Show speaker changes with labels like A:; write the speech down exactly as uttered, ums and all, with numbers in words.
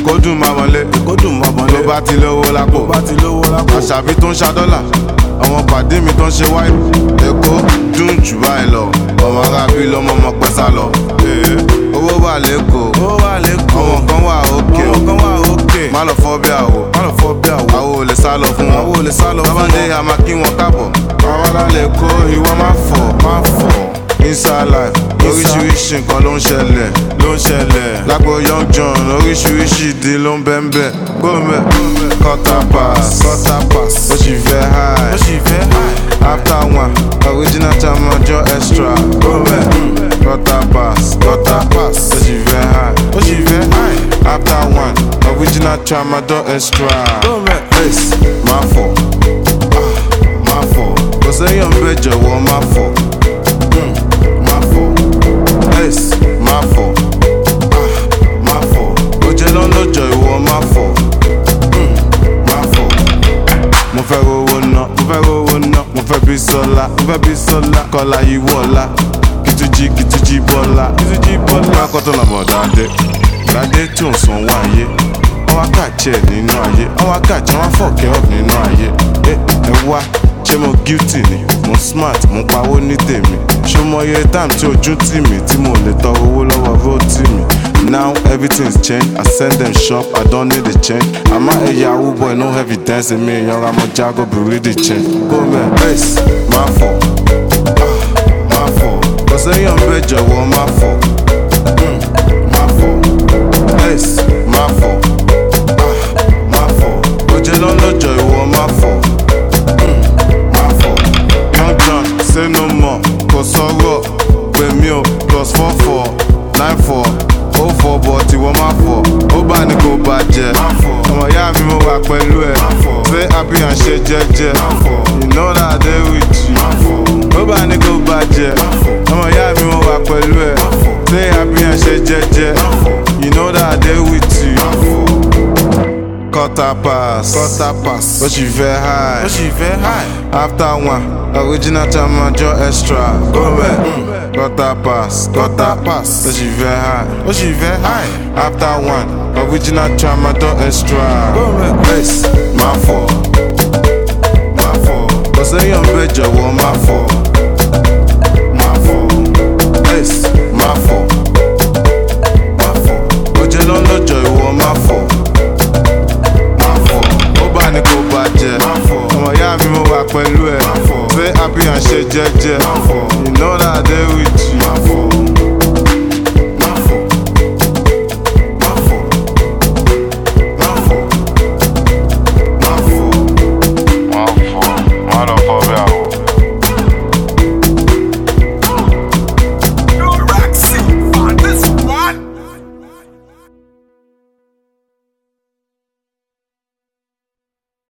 A: Èkó dùn máa wọlé,
B: Èkó dùn máa wọlé.
A: tó bá ti lówó lápò,
B: Tó bá ti lówó lápò.
A: Àṣàbí tó ń ṣa dọ́là, àwọn pàdé mi tó ń ṣe wáyé. Èkó dùn jù báyìí lọ, ọmọ arábí lọmọ ọmọ pẹ́ sá lọ. Owó wà lẹ́kọ̀ọ́,
B: Owó wà lẹ́kọ̀ọ́.
A: àwọn kan wà òkè,
B: Àwọn kan wà òkè.
A: má lọ fọ́ bí àwò,
B: Má lọ fọ́ bí àwọ̀.
A: àwo ò lè sá lọ fún wọn.
B: Àwo ò lè sá lọ fún wọn.
A: Tábàdé a máa kí wọn káàbọ̀, àwọn alálẹ̀ kó ìwọ má fọ̀, má fọ̀. Inside life, oríṣiríṣi nǹkan ló ń ṣẹlẹ̀, ló ń ṣẹlẹ̀. Lágbo Young John, oríṣiríṣi ìdí ló ń bẹ́ ń bẹ̀. Gómẹ̀, quarter pass, quarter pass. Ó sì fẹ́ high,
B: Ó sì fẹ́ high.
A: after one, original time ọjọ́ extra. Gómẹ̀, quarter pass, quarter pass. Ó sì fẹ́ high,
B: Ó sì fẹ́ high.
A: after one, original time ọjọ́ extra.
B: Gómẹ̀.
A: Ace, má fọ̀, ah, má fọ̀. Kò séyàn bẹ́ẹ̀ jọ̀wọ́ má fọ̀. Má fọ̀, Ace, má fọ̀, ah, má fọ̀. Oje ló ń lọ́jọ́ ìwọ má fọ̀, mm, má fọ̀. Mo fẹ́ rówó ná, mo fẹ́ rówó ná, mo fẹ́ bí sọ́lá, mo fẹ́ bí sọ́lá. Kọ́lá yìí wọ̀lá, kìtújì kìtújì bọ́lá, kìtújì bọ́lá. Akọ́tọ̀ làbọ̀ dáadé, dáadé tí ò ń sanwó ayé. Wọ́n wá kàjẹ́ nínú ayé, wọ́n wá kàjẹ́ wọ́n fọ̀kẹ́ ọ̀ nínú ayé. Ẹ ẹ wá, ṣé mo guilty ni? Mo smart, mo pawó ní tèmi. Ṣé mo yẹ time tí ojú tì mí tí mo lè tọrọ owó lọ́wọ́ road tì mí? Now everything's changed, I send them shop, I don't need a change. Àmọ́ ẹ̀yà awú boy no evidence mi èèyàn ra mọ́ jágó bùrí the change. Gómẹ̀, Ace, má fọ̀, ah, má fọ̀. Kò séyàn bẹ́ẹ̀ jọ̀wọ́ má fọ̀, mm, má fọ̀. Ace, má fọ̀, ah, má fọ̀. Oje ló ń lọ́jọ́ ìwọ má fọ̀. Young John, say no more, kò sọ̀rọ̀ pé mi ò plus four four nine four oh four but ìwọ má fọ̀, ó bá ní kò bàjẹ́. Ọmọ ìyá mi mo wà pẹ̀lú ẹ̀, say happy and ṣe jẹ́jẹ́. You know that I dey with you, ó bá ní kò bàjẹ́. Ọmọ ìyá mi mo wà pẹ̀lú ẹ̀, say happy and ṣe jẹ́jẹ́. You know that I dey with you. Quarter pass, quarter pass. Ó sì fẹ́ high,
B: Ó sì fẹ́ high.
A: after one, original time ọjọ́ extra. Gómẹ̀, quarter pass, quarter pass. Ó sì fẹ́ high,
B: Ó sì fẹ́ high.
A: after one, original time ọjọ́ extra.
B: Gómẹ̀.
A: Ace, má fọ̀, má fọ̀. Kò séyàn bẹ́ẹ̀ jọ̀wọ́ má fọ̀, má fọ̀. Ace, má fọ̀, má fọ̀. Oje ló ń lọ́jọ́ ìwọ má fọ̀. Ní kò bàjẹ́, ọmọ ìyá mi mo wà pẹ̀lú ẹ̀, say happy and ṣe jẹ́jẹ́. You know that I dey with